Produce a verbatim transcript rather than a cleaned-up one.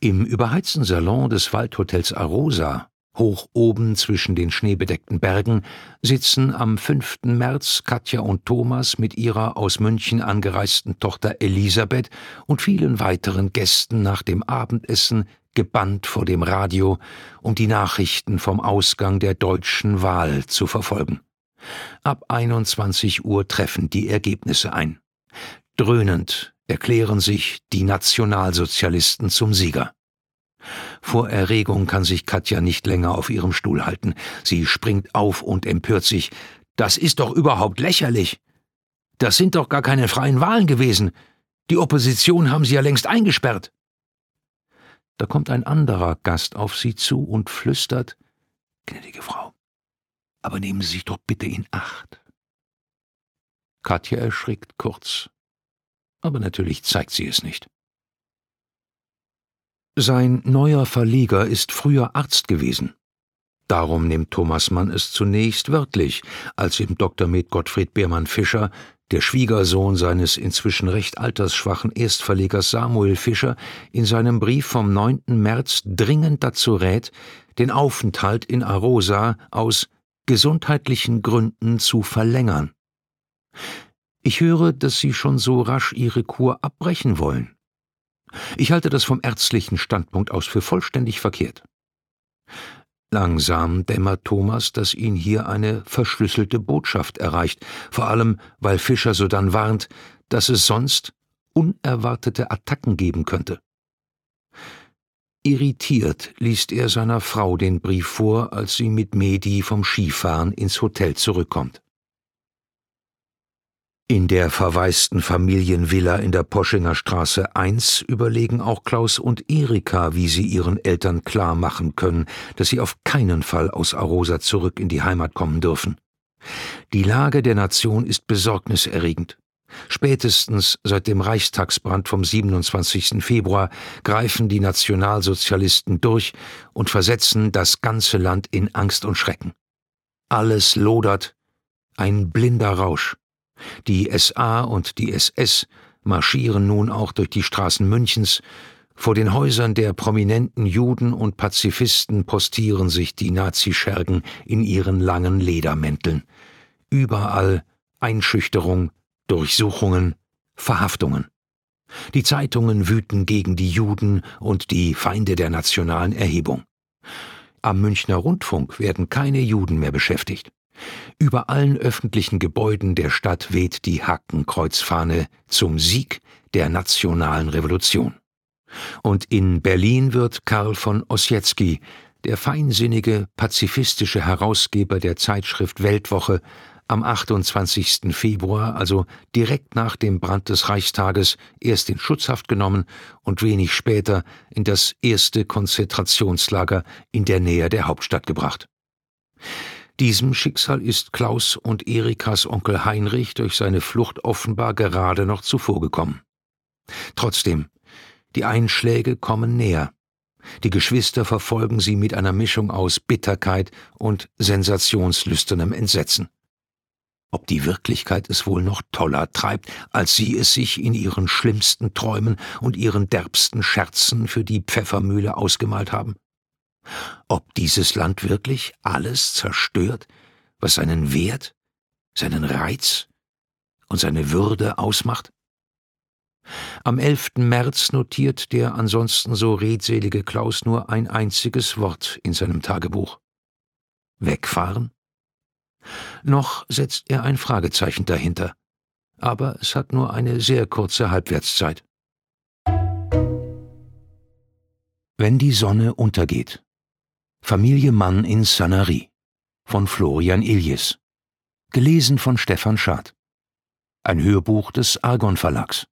Im überheizten Salon des Waldhotels Arosa, hoch oben zwischen den schneebedeckten Bergen, sitzen am fünften März Katja und Thomas mit ihrer aus München angereisten Tochter Elisabeth und vielen weiteren Gästen nach dem Abendessen gebannt vor dem Radio, um die Nachrichten vom Ausgang der deutschen Wahl zu verfolgen. Ab einundzwanzig Uhr treffen die Ergebnisse ein. Dröhnend erklären sich die Nationalsozialisten zum Sieger. Vor Erregung kann sich Katja nicht länger auf ihrem Stuhl halten. Sie springt auf und empört sich. »Das ist doch überhaupt lächerlich! Das sind doch gar keine freien Wahlen gewesen! Die Opposition haben sie ja längst eingesperrt!« Da kommt ein anderer Gast auf sie zu und flüstert: »Gnädige Frau, aber nehmen Sie sich doch bitte in Acht.« Katja erschrickt kurz, aber natürlich zeigt sie es nicht. Sein neuer Verleger ist früher Arzt gewesen. Darum nimmt Thomas Mann es zunächst wörtlich, als ihm Doktor med Gottfried Beermann-Fischer, der Schwiegersohn seines inzwischen recht altersschwachen Erstverlegers Samuel Fischer, in seinem Brief vom neunten März dringend dazu rät, den Aufenthalt in Arosa aus gesundheitlichen Gründen zu verlängern. »Ich höre, dass Sie schon so rasch Ihre Kur abbrechen wollen. Ich halte das vom ärztlichen Standpunkt aus für vollständig verkehrt.« Langsam dämmert Thomas, dass ihn hier eine verschlüsselte Botschaft erreicht, vor allem, weil Fischer sodann warnt, dass es sonst unerwartete Attacken geben könnte. Irritiert liest er seiner Frau den Brief vor, als sie mit Medi vom Skifahren ins Hotel zurückkommt. In der verwaisten Familienvilla in der Poschinger Straße eins überlegen auch Klaus und Erika, wie sie ihren Eltern klar machen können, dass sie auf keinen Fall aus Arosa zurück in die Heimat kommen dürfen. Die Lage der Nation ist besorgniserregend. Spätestens seit dem Reichstagsbrand vom siebenundzwanzigsten Februar greifen die Nationalsozialisten durch und versetzen das ganze Land in Angst und Schrecken. Alles lodert, ein blinder Rausch. Die S A und die S S marschieren nun auch durch die Straßen Münchens. Vor den Häusern der prominenten Juden und Pazifisten postieren sich die Nazischergen in ihren langen Ledermänteln. Überall Einschüchterung, Durchsuchungen, Verhaftungen. Die Zeitungen wüten gegen die Juden und die Feinde der nationalen Erhebung. Am Münchner Rundfunk werden keine Juden mehr beschäftigt. Über allen öffentlichen Gebäuden der Stadt weht die Hakenkreuzfahne zum Sieg der nationalen Revolution. Und in Berlin wird Karl von Ossietzky, der feinsinnige, pazifistische Herausgeber der Zeitschrift Weltwoche, am achtundzwanzigsten Februar, also direkt nach dem Brand des Reichstages, erst in Schutzhaft genommen und wenig später in das erste Konzentrationslager in der Nähe der Hauptstadt gebracht. Diesem Schicksal ist Klaus und Erikas Onkel Heinrich durch seine Flucht offenbar gerade noch zuvorgekommen. Trotzdem, die Einschläge kommen näher. Die Geschwister verfolgen sie mit einer Mischung aus Bitterkeit und sensationslüsternem Entsetzen. Ob die Wirklichkeit es wohl noch toller treibt, als sie es sich in ihren schlimmsten Träumen und ihren derbsten Scherzen für die Pfeffermühle ausgemalt haben? Ob dieses Land wirklich alles zerstört, was seinen Wert, seinen Reiz und seine Würde ausmacht? Am elften März notiert der ansonsten so redselige Klaus nur ein einziges Wort in seinem Tagebuch. Wegfahren? Noch setzt er ein Fragezeichen dahinter, aber es hat nur eine sehr kurze Halbwertszeit. Wenn die Sonne untergeht. Familie Mann in Sanary von Florian Illies. Gelesen von Stefan Schad. Ein Hörbuch des Argon Verlags.